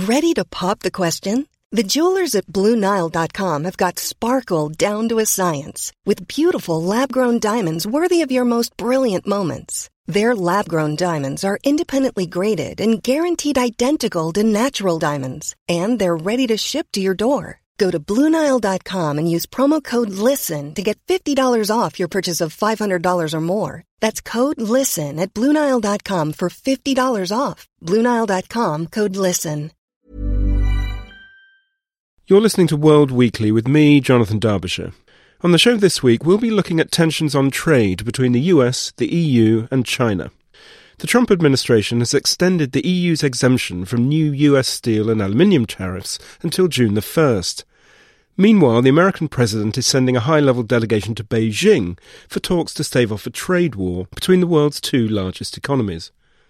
Ready to pop the question? The jewelers at BlueNile.com have got sparkle down to a science with beautiful lab-grown diamonds worthy of your most brilliant moments. Their lab-grown diamonds are independently graded and guaranteed identical to natural diamonds, and they're ready to ship to your door. Go to BlueNile.com and use promo code LISTEN to get $50 off your purchase of $500 or more. That's code LISTEN at BlueNile.com for $50 off. BlueNile.com, code LISTEN. You're listening to World Weekly with me, Jonathan Derbyshire. On the show this week, we'll be looking at tensions on trade between the US, the EU and China. The Trump administration has extended the EU's exemption from new US steel and aluminium tariffs until June the 1st. Meanwhile, the American president is sending a high-level delegation to Beijing for talks to stave off a trade war between the world's two largest economies.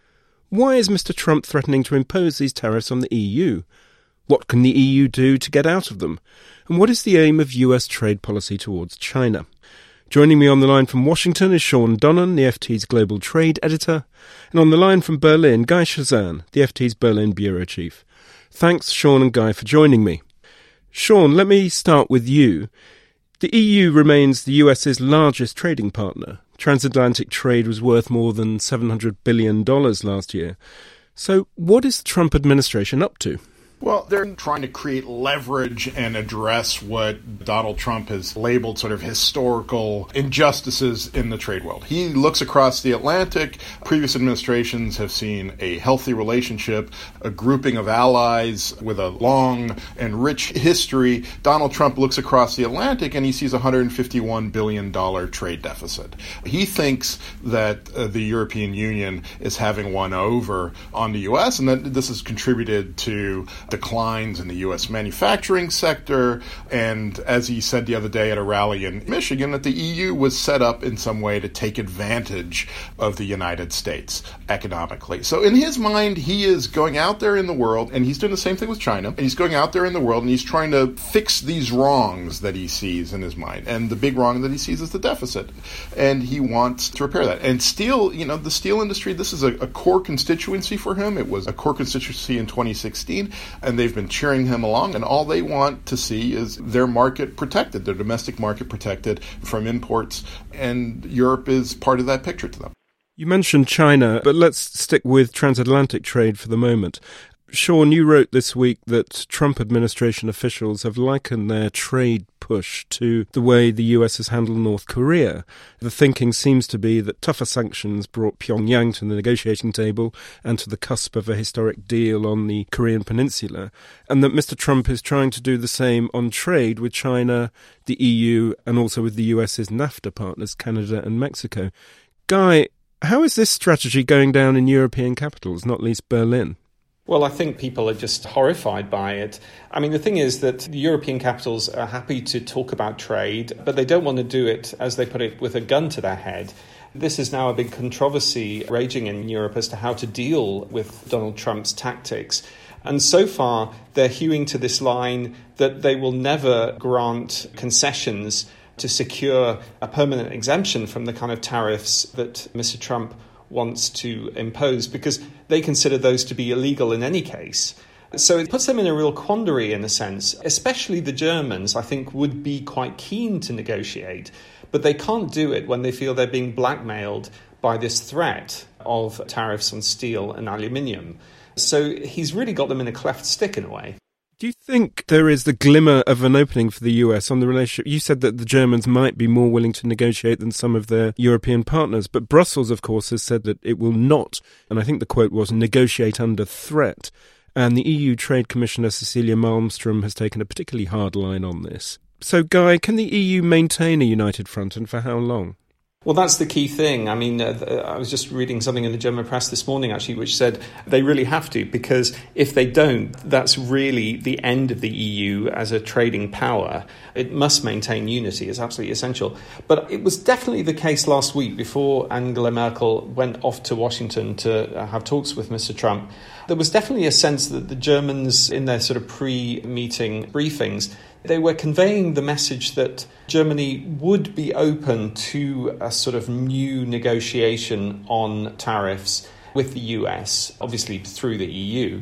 Why is Mr. Trump threatening to impose these tariffs on the EU? What can the EU do to get out of them? And what is the aim of US trade policy towards China? Joining me on the line from Washington is Sean Donnan, the FT's global trade editor, and on the line from Berlin, Guy Chazan, the FT's Berlin bureau chief. Thanks, Sean and Guy, for joining me. Sean, let me start with you. The EU remains the US's largest trading partner. Transatlantic trade was worth more than $700 billion last year. So what is the Trump administration up to? Well, they're trying to create leverage and address what Donald Trump has labeled sort of historical injustices in the trade world. He looks across the Atlantic. Previous administrations have seen a healthy relationship, a grouping of allies with a long and rich history. Donald Trump looks across the Atlantic and he sees a $151 billion trade deficit. He thinks that the European Union is having one over on the U.S. and that this has contributed to declines in the U.S. manufacturing sector, and as he said the other day at a rally in Michigan, that the EU was set up in some way to take advantage of the United States economically. So in his mind, he is going out there in the world, and he's doing the same thing with China, and he's going out there in the world and he's trying to fix these wrongs that he sees in his mind. And the big wrong that he sees is the deficit. And he wants to repair that. And steel, the steel industry, this is a core constituency for him. It was a core constituency in 2016. And they've been cheering him along, and all they want to see is their market protected, their domestic market protected from imports, and Europe is part of that picture to them. You mentioned China, but let's stick with transatlantic trade for the moment. Sean, you wrote this week that Trump administration officials have likened their trade push to the way the US has handled North Korea. The thinking seems to be that tougher sanctions brought Pyongyang to the negotiating table and to the cusp of a historic deal on the Korean peninsula, and that Mr. Trump is trying to do the same on trade with China, the EU, and also with the US's NAFTA partners, Canada and Mexico. Guy, how is this strategy going down in European capitals, not least Berlin? Well, I think people are just horrified by it. I mean, the thing is that the European capitals are happy to talk about trade, but they don't want to do it, as they put it, with a gun to their head. This is now a big controversy raging in Europe as to how to deal with Donald Trump's tactics. And so far, they're hewing to this line that they will never grant concessions to secure a permanent exemption from the kind of tariffs that Mr. Trump wants to impose, because they consider those to be illegal in any case. So it puts them in a real quandary in a sense. Especially the Germans, I think, would be quite keen to negotiate, but they can't do it when they feel they're being blackmailed by this threat of tariffs on steel and aluminium. So he's really got them in a cleft stick in a way. Do you think there is the glimmer of an opening for the US on the relationship? You said that the Germans might be more willing to negotiate than some of their European partners, but Brussels, of course, has said that it will not, and I think the quote was, negotiate under threat. And the EU Trade Commissioner Cecilia Malmström has taken a particularly hard line on this. So, Guy, can the EU maintain a united front, and for how long? Well, that's the key thing. I mean, I was just reading something in the German press this morning, actually, which said they really have to, because if they don't, that's really the end of the EU as a trading power. It must maintain unity. It's absolutely essential. But it was definitely the case last week before Angela Merkel went off to Washington to have talks with Mr. Trump. There was definitely a sense that the Germans, in their sort of pre-meeting briefings, they were conveying the message that Germany would be open to a sort of new negotiation on tariffs with the US, obviously through the EU.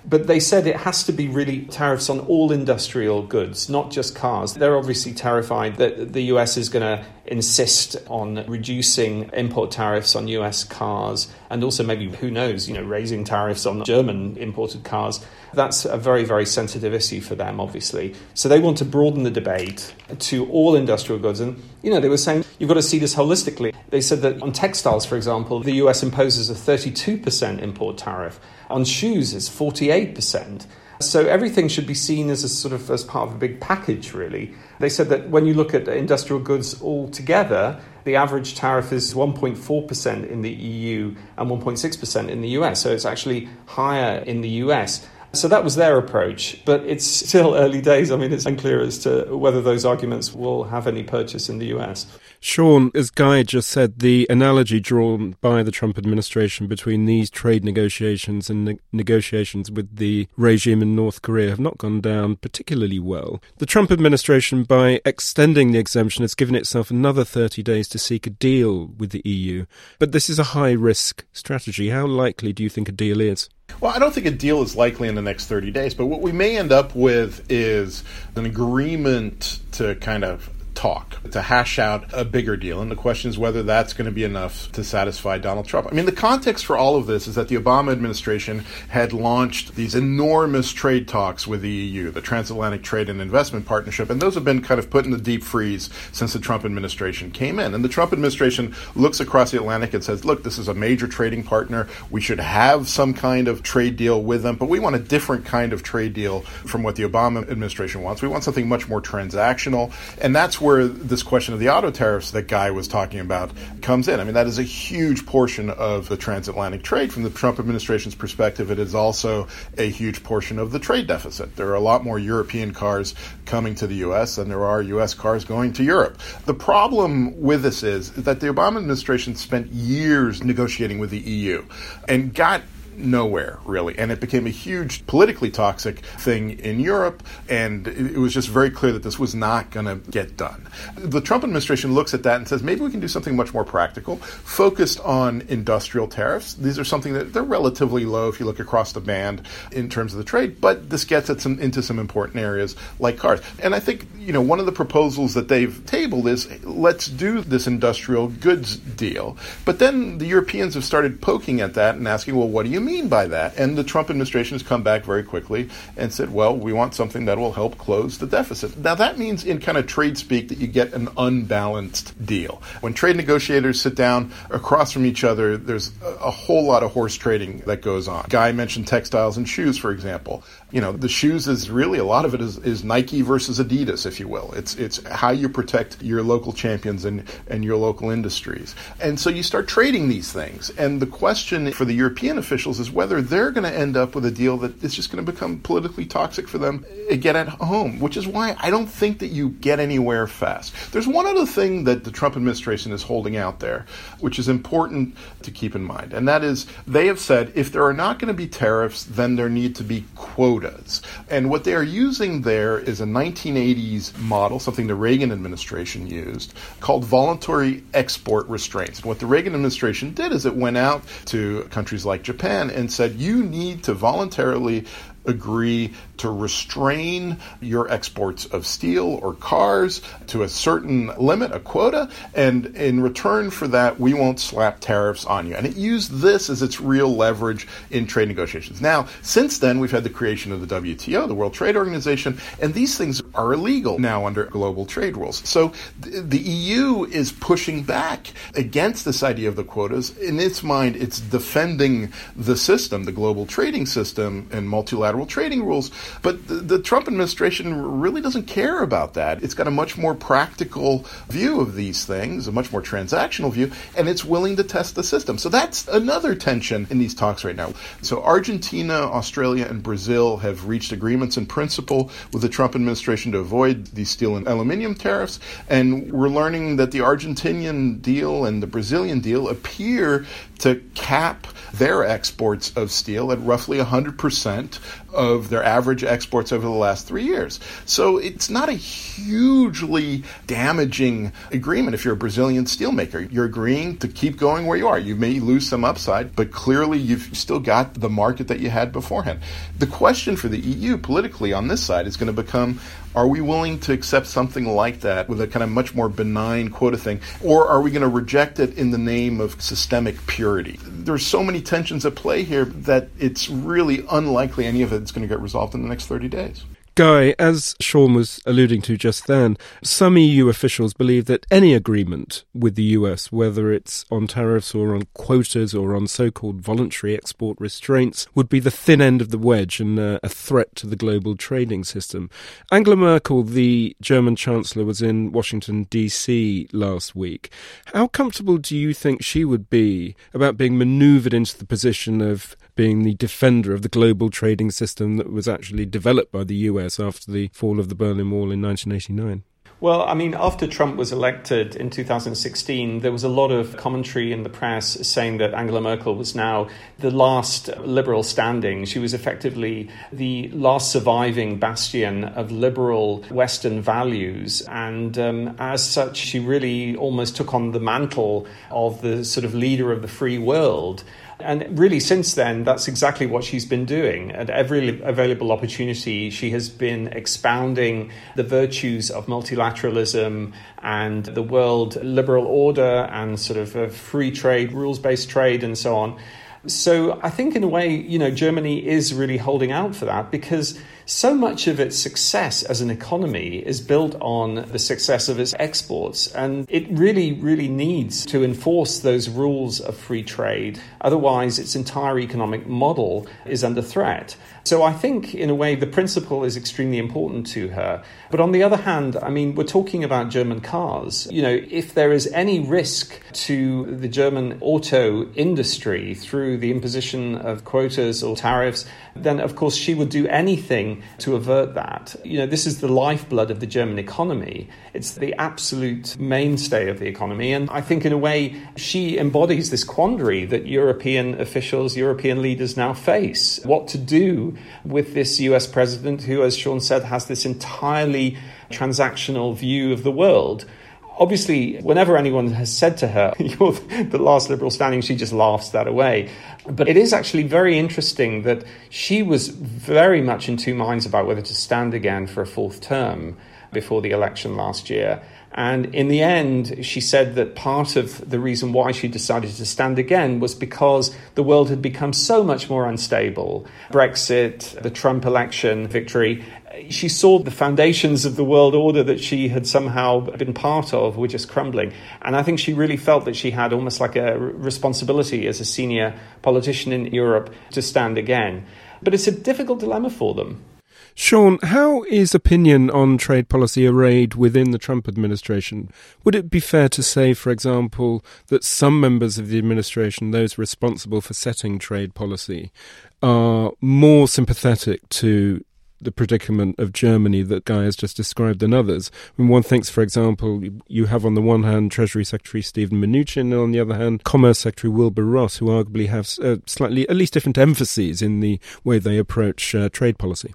But they said it has to be really tariffs on all industrial goods, not just cars. They're obviously terrified that the US is going to insist on reducing import tariffs on US cars and also maybe, who knows, raising tariffs on German imported cars. That's a very, very sensitive issue for them, obviously. So they want to broaden the debate to all industrial goods. And, they were saying you've got to see this holistically. They said that on textiles, for example, the US imposes a 32% import tariff. On shoes, it's 48%. So everything should be seen as as part of a big package, really. They said that when you look at industrial goods altogether, the average tariff is 1.4% in the EU and 1.6% in the US. So it's actually higher in the US. So that was their approach, but it's still early days. I mean, it's unclear as to whether those arguments will have any purchase in the US. Sean, as Guy just said, the analogy drawn by the Trump administration between these trade negotiations and negotiations with the regime in North Korea have not gone down particularly well. The Trump administration, by extending the exemption, has given itself another 30 days to seek a deal with the EU. But this is a high-risk strategy. How likely do you think a deal is? Well, I don't think a deal is likely in the next 30 days, but what we may end up with is an agreement to kind of talk, to hash out a bigger deal. And the question is whether that's going to be enough to satisfy Donald Trump. I mean, the context for all of this is that the Obama administration had launched these enormous trade talks with the EU, the Transatlantic Trade and Investment Partnership, and those have been kind of put in the deep freeze since the Trump administration came in. And the Trump administration looks across the Atlantic and says, look, this is a major trading partner. We should have some kind of trade deal with them, but we want a different kind of trade deal from what the Obama administration wants. We want something much more transactional, and that's where this question of the auto tariffs that Guy was talking about comes in. I mean, that is a huge portion of the transatlantic trade. From the Trump administration's perspective, it is also a huge portion of the trade deficit. There are a lot more European cars coming to the U.S. than there are U.S. cars going to Europe. The problem with this is that the Obama administration spent years negotiating with the EU and got nowhere, really. And it became a huge politically toxic thing in Europe, and it was just very clear that this was not going to get done. The Trump administration looks at that and says, maybe we can do something much more practical, focused on industrial tariffs. These are something that they're relatively low if you look across the band in terms of the trade, but this gets at into some important areas like cars. And I think, one of the proposals that they've tabled is, let's do this industrial goods deal. But then the Europeans have started poking at that and asking, well, what do you mean by that? And the Trump administration has come back very quickly and said, well, we want something that will help close the deficit. Now, that means in kind of trade speak that you get an unbalanced deal. When trade negotiators sit down across from each other, there's a whole lot of horse trading that goes on. Guy mentioned textiles and shoes, for example. The shoes is really, a lot of it is Nike versus Adidas, if you will. It's how you protect your local champions and your local industries. And so you start trading these things. And the question for the European officials is whether they're going to end up with a deal that is just going to become politically toxic for them again at home, which is why I don't think that you get anywhere fast. There's one other thing that the Trump administration is holding out there, which is important to keep in mind, and that is they have said if there are not going to be tariffs, then there need to be quotas. And what they are using there is a 1980s model, something the Reagan administration used, called voluntary export restraints. And what the Reagan administration did is it went out to countries like Japan and said, you need to voluntarily agree to restrain your exports of steel or cars to a certain limit, a quota, and in return for that, we won't slap tariffs on you. And it used this as its real leverage in trade negotiations. Now, since then, we've had the creation of the WTO, the World Trade Organization, and these things are illegal now under global trade rules. So the EU is pushing back against this idea of the quotas. In its mind, it's defending the system, the global trading system and multilateral trading rules, but the Trump administration really doesn't care about that. It's got a much more practical view of these things, a much more transactional view, and it's willing to test the system. So that's another tension in these talks right now. So Argentina, Australia, and Brazil have reached agreements in principle with the Trump administration to avoid these steel and aluminum tariffs, and we're learning that the Argentinian deal and the Brazilian deal appear to cap their exports of steel at roughly 100% of their average exports over the last 3 years. So it's not a hugely damaging agreement if you're a Brazilian steelmaker. You're agreeing to keep going where you are. You may lose some upside, but clearly you've still got the market that you had beforehand. The question for the EU politically on this side is going to become, are we willing to accept something like that with a kind of much more benign quota thing, or are we going to reject it in the name of systemic purity? There's so many tensions at play here that it's really unlikely any of it's going to get resolved in the next 30 days. Guy, as Sean was alluding to just then, some EU officials believe that any agreement with the US, whether it's on tariffs or on quotas or on so-called voluntary export restraints, would be the thin end of the wedge and a threat to the global trading system. Angela Merkel, the German Chancellor, was in Washington, D.C. last week. How comfortable do you think she would be about being manoeuvred into the position of being the defender of the global trading system that was actually developed by the US after the fall of the Berlin Wall in 1989? Well, I mean, after Trump was elected in 2016, there was a lot of commentary in the press saying that Angela Merkel was now the last liberal standing. She was effectively the last surviving bastion of liberal Western values. And as such, she really almost took on the mantle of the sort of leader of the free world. And really, since then, that's exactly what she's been doing. At every available opportunity, she has been expounding the virtues of multilateralism and the world liberal order and sort of free trade, rules-based trade, and so on. So I think in a way, Germany is really holding out for that because so much of its success as an economy is built on the success of its exports. And it really, really needs to enforce those rules of free trade. Otherwise, its entire economic model is under threat. So I think, in a way, the principle is extremely important to her. But on the other hand, I mean, we're talking about German cars. If there is any risk to the German auto industry through the imposition of quotas or tariffs, then, of course, she would do anything to avert that. This is the lifeblood of the German economy. It's the absolute mainstay of the economy. And I think, in a way, she embodies this quandary that European officials, European leaders now face. What to do with this US president who, as Sean said, has this entirely transactional view of the world. Obviously, whenever anyone has said to her, you're the last liberal standing, she just laughs that away. But it is actually very interesting that she was very much in two minds about whether to stand again for a fourth term before the election last year. And in the end, she said that part of the reason why she decided to stand again was because the world had become so much more unstable. Brexit, the Trump election victory. She saw the foundations of the world order that she had somehow been part of were just crumbling. And I think she really felt that she had almost like a responsibility as a senior politician in Europe to stand again. But it's a difficult dilemma for them. Sean, how is opinion on trade policy arrayed within the Trump administration? Would it be fair to say, for example, that some members of the administration, those responsible for setting trade policy, are more sympathetic to the predicament of Germany that Guy has just described than others? When one thinks, for example, you have on the one hand Treasury Secretary Stephen Mnuchin and on the other hand Commerce Secretary Wilbur Ross, who arguably have slightly, at least different emphases in the way they approach trade policy.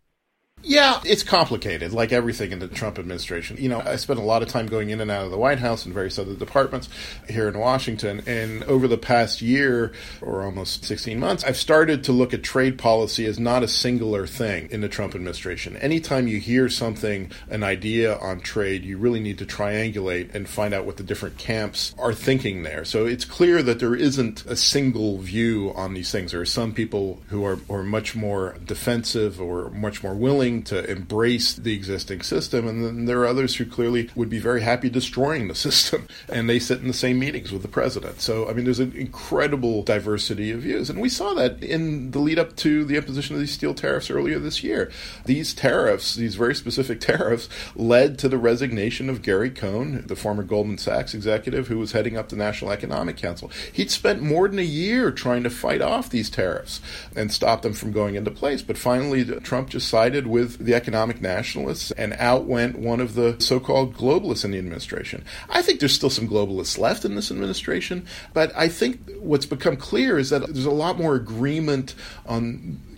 Yeah, it's complicated, like everything in the Trump administration. I spent a lot of time going in and out of the White House and various other departments here in Washington. And over the past year, or almost 16 months, I've started to look at trade policy as not a singular thing in the Trump administration. Anytime you hear something, an idea on trade, you really need to triangulate and find out what the different camps are thinking there. So it's clear that there isn't a single view on these things. There are some people who are much more defensive or much more willing to embrace the existing system, and then there are others who clearly would be very happy destroying the system, and they sit in the same meetings with the president. So, I mean, there's an incredible diversity of views, and we saw that in the lead up to the imposition of these steel tariffs earlier this year. These tariffs, these very specific tariffs, led to the resignation of Gary Cohn, the former Goldman Sachs executive who was heading up the National Economic Council. He'd spent more than a year trying to fight off these tariffs and stop them from going into place, but finally Trump just sided with the economic nationalists and outwent one of the so-called globalists in the administration. I think there's still some globalists left in this administration, but I think what's become clear is that there's a lot more agreement on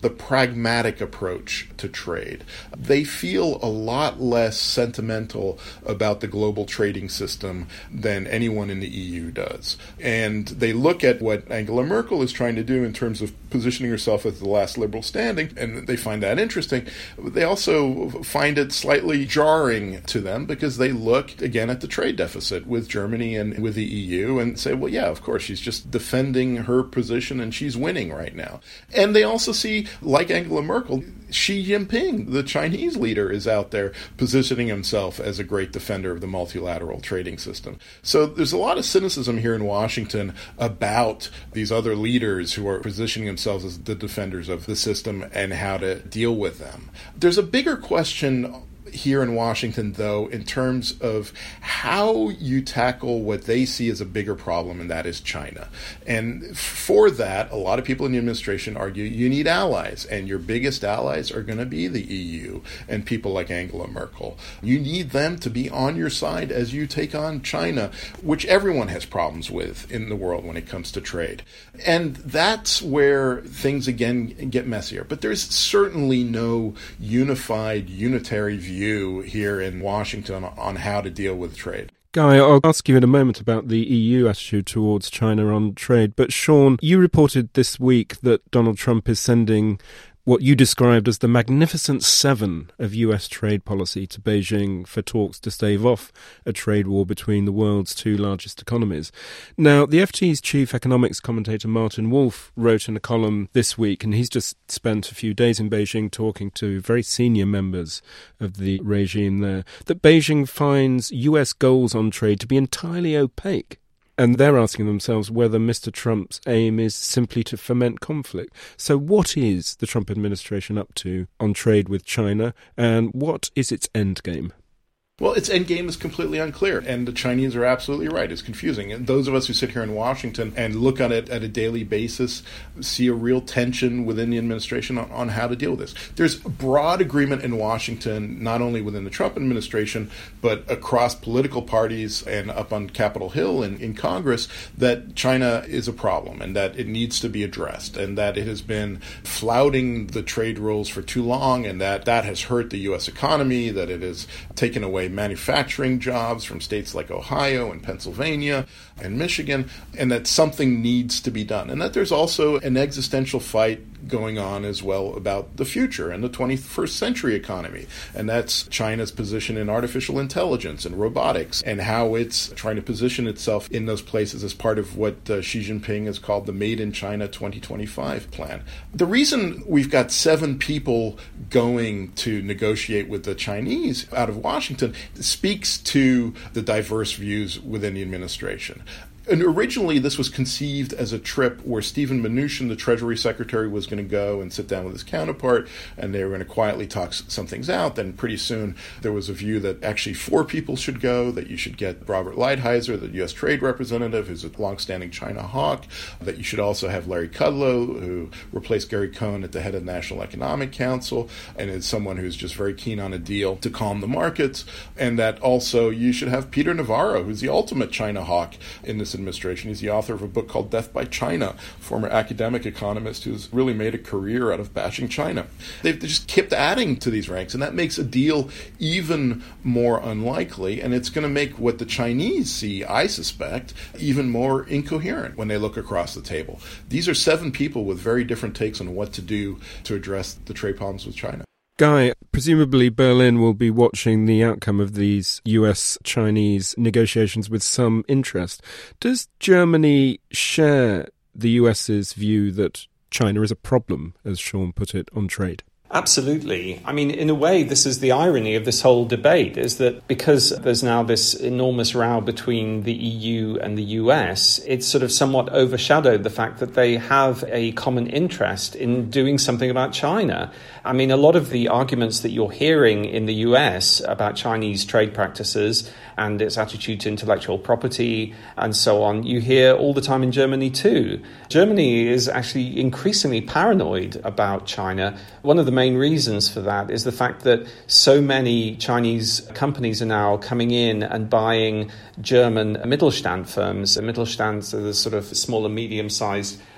the pragmatic approach to trade. They feel a lot less sentimental about the global trading system than anyone in the EU does. And they look at what Angela Merkel is trying to do in terms of positioning herself as the last liberal standing, and they find that interesting. They also find it slightly jarring to them because they look, again, at the trade deficit with Germany and with the EU and say, well, yeah, of course, she's just defending her position and she's winning right now. And they also see, like Angela Merkel, Xi Jinping, the Chinese leader, is out there positioning himself as a great defender of the multilateral trading system. So there's a lot of cynicism here in Washington about these other leaders who are positioning themselves as the defenders of the system and how to deal with them. There's a bigger question here in Washington, though, in terms of how you tackle what they see as a bigger problem, and that is China. And for that, a lot of people in the administration argue you need allies, and your biggest allies are going to be the EU and people like Angela Merkel. You need them to be on your side as you take on China, which everyone has problems with in the world when it comes to trade. And that's where things again get messier. But there's certainly no unitary view here in Washington on how to deal with trade. Guy, I'll ask you in a moment about the EU attitude towards China on trade. But Sean, you reported this week that Donald Trump is sending what you described as the Magnificent Seven of US trade policy to Beijing for talks to stave off a trade war between the world's two largest economies. Now, the FT's chief economics commentator Martin Wolf wrote in a column this week, and he's just spent a few days in Beijing talking to very senior members of the regime there, that Beijing finds US goals on trade to be entirely opaque. And they're asking themselves whether Mr. Trump's aim is simply to foment conflict. So what is the Trump administration up to on trade with China, and what is its end game? Well, its end game is completely unclear, and the Chinese are absolutely right. It's confusing. And those of us who sit here in Washington and look at it at a daily basis see a real tension within the administration on how to deal with this. There's broad agreement in Washington, not only within the Trump administration, but across political parties and up on Capitol Hill and in Congress, that China is a problem and that it needs to be addressed, and that it has been flouting the trade rules for too long, and that has hurt the U.S. economy, that it has taken away manufacturing jobs from states like Ohio and Pennsylvania and Michigan, and that something needs to be done. And that there's also an existential fight going on as well about the future and the 21st century economy. And that's China's position in artificial intelligence and robotics, and how it's trying to position itself in those places as part of what Xi Jinping has called the Made in China 2025 plan. The reason we've got 7 people going to negotiate with the Chinese out of Washington speaks to the diverse views within the administration. And originally, this was conceived as a trip where Steven Mnuchin, the Treasury Secretary, was going to go and sit down with his counterpart, and they were going to quietly talk some things out. Then pretty soon, there was a view that actually 4 people should go, that you should get Robert Lighthizer, the U.S. Trade Representative, who's a longstanding China hawk, that you should also have Larry Kudlow, who replaced Gary Cohn at the head of the National Economic Council, and is someone who's just very keen on a deal to calm the markets, and that also you should have Peter Navarro, who's the ultimate China hawk in this administration. He's the author of a book called Death by China, former academic economist who's really made a career out of bashing China. They've just kept adding to these ranks, and that makes a deal even more unlikely, and it's going to make what the Chinese see, I suspect, even more incoherent when they look across the table. These are 7 people with very different takes on what to do to address the trade problems with China. Guy, presumably Berlin will be watching the outcome of these US-Chinese negotiations with some interest. Does Germany share the US's view that China is a problem, as Sean put it, on trade? Absolutely. I mean, in a way, this is the irony of this whole debate, is that because there's now this enormous row between the EU and the US, it's sort of somewhat overshadowed the fact that they have a common interest in doing something about China. I mean, a lot of the arguments that you're hearing in the US about Chinese trade practices and its attitude to intellectual property and so on, you hear all the time in Germany too. Germany is actually increasingly paranoid about China. One of the main reasons for that is the fact that so many Chinese companies are now coming in and buying German Mittelstand firms. Mittelstand are the sort of small and medium-sized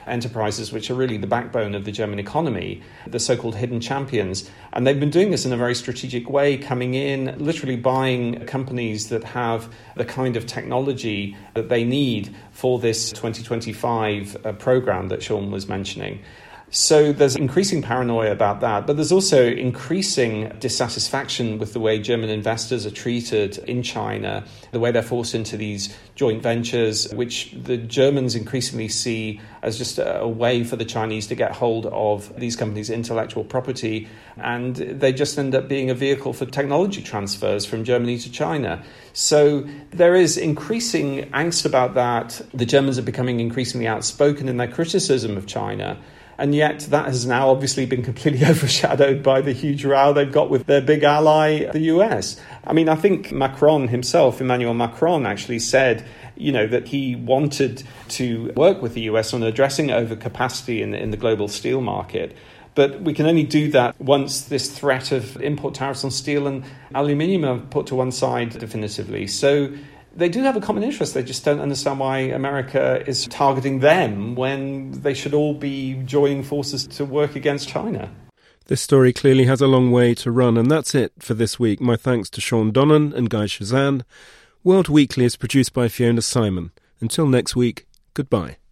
enterprises which are really the backbone of the German economy, the so-called hidden champions. And they've been doing this in a very strategic way, coming in, literally buying companies that have the kind of technology that they need for this 2025 program that Sean was mentioning. So there's increasing paranoia about that, but there's also increasing dissatisfaction with the way German investors are treated in China, the way they're forced into these joint ventures, which the Germans increasingly see as just a way for the Chinese to get hold of these companies' intellectual property, and they just end up being a vehicle for technology transfers from Germany to China. So there is increasing angst about that. The Germans are becoming increasingly outspoken in their criticism of China. And yet that has now obviously been completely overshadowed by the huge row they've got with their big ally, the US. I mean, I think Macron himself, Emmanuel Macron, actually said, that he wanted to work with the US on addressing overcapacity in the global steel market. But we can only do that once this threat of import tariffs on steel and aluminium are put to one side definitively. So they do have a common interest. They just don't understand why America is targeting them when they should all be joining forces to work against China. This story clearly has a long way to run, and that's it for this week. My thanks to Sean Donnan and Guy Chazan. World Weekly is produced by Fiona Simon. Until next week, goodbye.